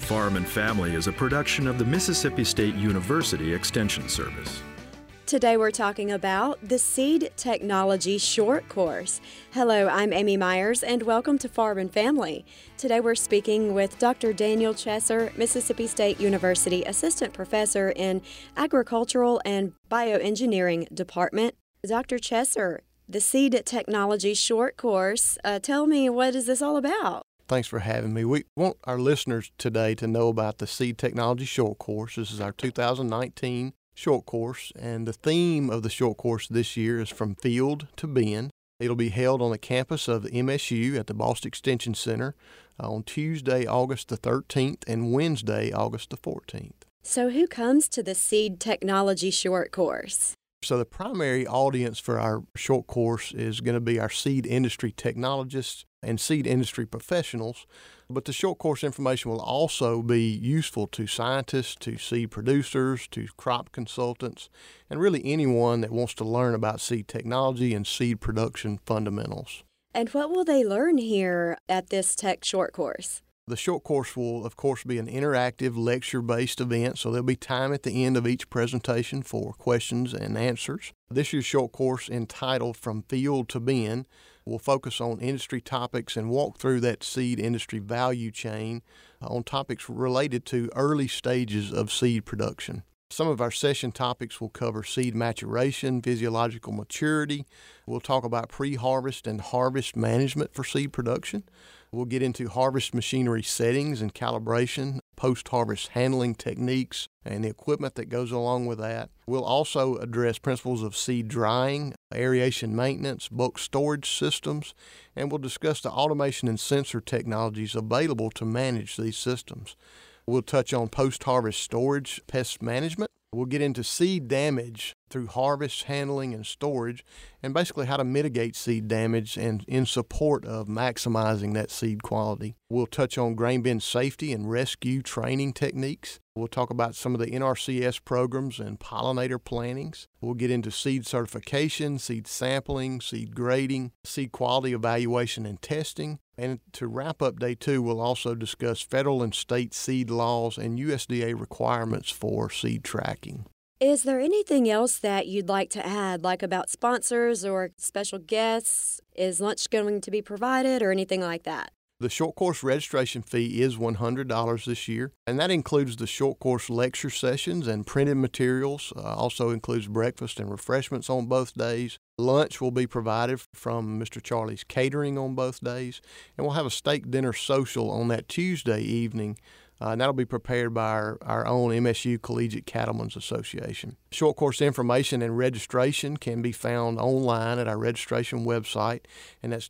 Farm and Family is a production of the Mississippi State University Extension Service. Today we're talking about the Seed Technology Short Course. Hello, I'm Amy Myers and welcome to Farm and Family. Today we're speaking with Dr. Daniel Chesser, Mississippi State University Assistant Professor in Agricultural and Bioengineering Department. Dr. Chesser, the Seed Technology Short Course, tell me, what is this all about? Thanks for having me. We want our listeners today to know about the Seed Technology Short Course. This is our 2019 short course, and the theme of the short course this year is From Field to Bin. It'll be held on the campus of the MSU at the Bost Extension Center on Tuesday, August the 13th, and Wednesday, August the 14th. So who comes to the Seed Technology Short Course? So the primary audience for our short course is going to be our seed industry technologists and seed industry professionals, but the short course information will also be useful to scientists, to seed producers, to crop consultants, and really anyone that wants to learn about seed technology and seed production fundamentals. And what will they learn here at this tech short course? The short course will, of course, be an interactive lecture-based event, so there'll be time at the end of each presentation for questions and answers. This year's short course, entitled From Field to Bin, will focus on industry topics and walk through that seed industry value chain on topics related to early stages of seed production. Some of our session topics will cover seed maturation, physiological maturity. We'll talk about pre-harvest and harvest management for seed production. We'll get into harvest machinery settings and calibration, post-harvest handling techniques, and the equipment that goes along with that. We'll also address principles of seed drying, aeration maintenance, bulk storage systems, and we'll discuss the automation and sensor technologies available to manage these systems. We'll touch on post-harvest storage, pest management. We'll get into seed damage through harvest, handling, and storage, and basically how to mitigate seed damage and in support of maximizing that seed quality. We'll touch on grain bin safety and rescue training techniques. We'll talk about some of the NRCS programs and pollinator plantings. We'll get into seed certification, seed sampling, seed grading, seed quality evaluation and testing. And to wrap up day 2, we'll also discuss federal and state seed laws and USDA requirements for seed tracking. Is there anything else that you'd like to add, like about sponsors or special guests? Is lunch going to be provided or anything like that? The short course registration fee is $100 this year, and that includes the short course lecture sessions and printed materials. Also includes breakfast and refreshments on both days. Lunch will be provided from Mr. Charlie's Catering on both days, and we'll have a steak dinner social on that Tuesday evening. And that'll be prepared by our own MSU Collegiate Cattlemen's Association. Short course information and registration can be found online at our registration website, and that's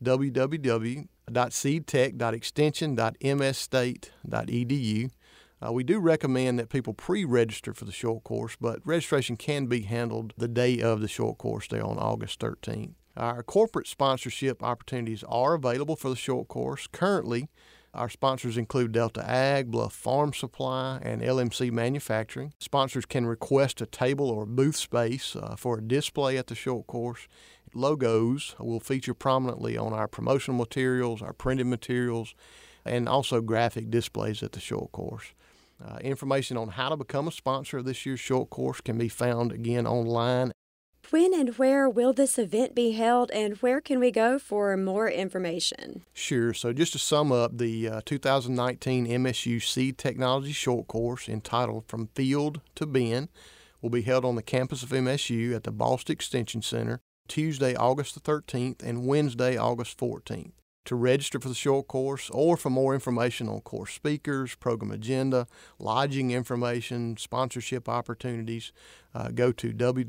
www.seedtech.extension.msstate.edu. We do recommend that people pre-register for the short course, but registration can be handled the day of the short course there on August 13th. Our corporate sponsorship opportunities are available for the short course. Currently, our sponsors include Delta Ag, Bluff Farm Supply, and LMC Manufacturing. Sponsors can request a table or booth space for a display at the short course. Logos will feature prominently on our promotional materials, our printed materials, and also graphic displays at the short course. Information on how to become a sponsor of this year's short course can be found again online. When and where will this event be held, and where can we go for more information? Sure. So just to sum up, the 2019 MSU Seed Technology Short Course, entitled From Field to Bin, will be held on the campus of MSU at the Bost Extension Center Tuesday, August the 13th, and Wednesday, August 14th. To register for the short course or for more information on course speakers, program agenda, lodging information, sponsorship opportunities, go to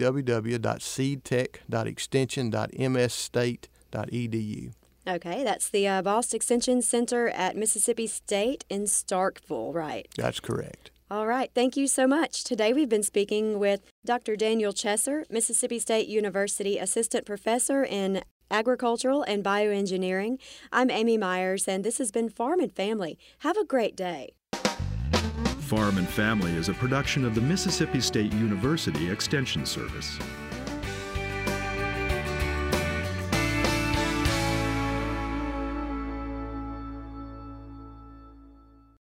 www.seedtech.extension.msstate.edu. Okay, that's the Bost Extension Center at Mississippi State in Starkville, right? That's correct. All right, thank you so much. Today we've been speaking with Dr. Daniel Chesser, Mississippi State University Assistant Professor in Agricultural and Bioengineering. I'm Amy Myers, and this has been Farm and Family. Have a great day. Farm and Family is a production of the Mississippi State University Extension Service.